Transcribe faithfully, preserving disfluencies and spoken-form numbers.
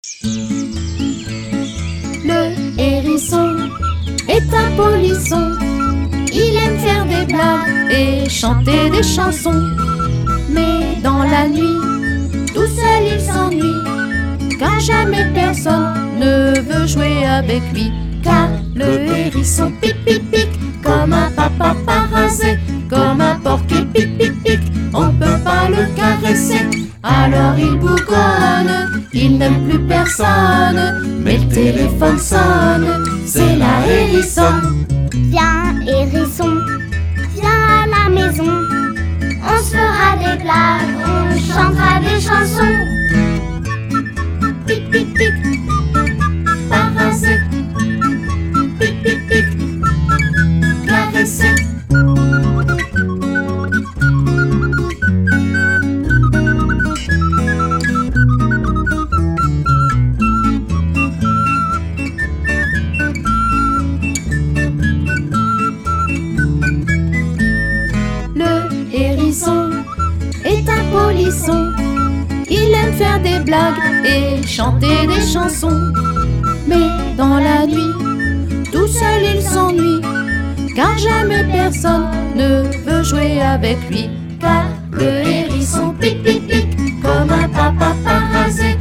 Le hérisson est un polisson. Il aime faire des blagues et chanter des chansons. Mais dans la nuit, tout seul il s'ennuie, car jamais personne ne veut jouer avec lui. Car le hérisson pique, pique, pique, comme un papa parasé, comme un porc qui pique, pique, pique, on ne peut pas le caresser. Alors il bougonne, il n'aime plus personne, mais le téléphone sonne, c'est la hérisson. Viens hérisson, viens à la maison, on se fera des blagues, on chantera des chansons. Pique, pique, pique, parasé, pique, pique, pique, caressé. Est un polisson. Il aime faire des blagues et chanter des chansons. Mais dans la nuit, tout seul il s'ennuie, car jamais personne ne veut jouer avec lui. Car le hérisson pique, pique, pique, comme un papa parasé,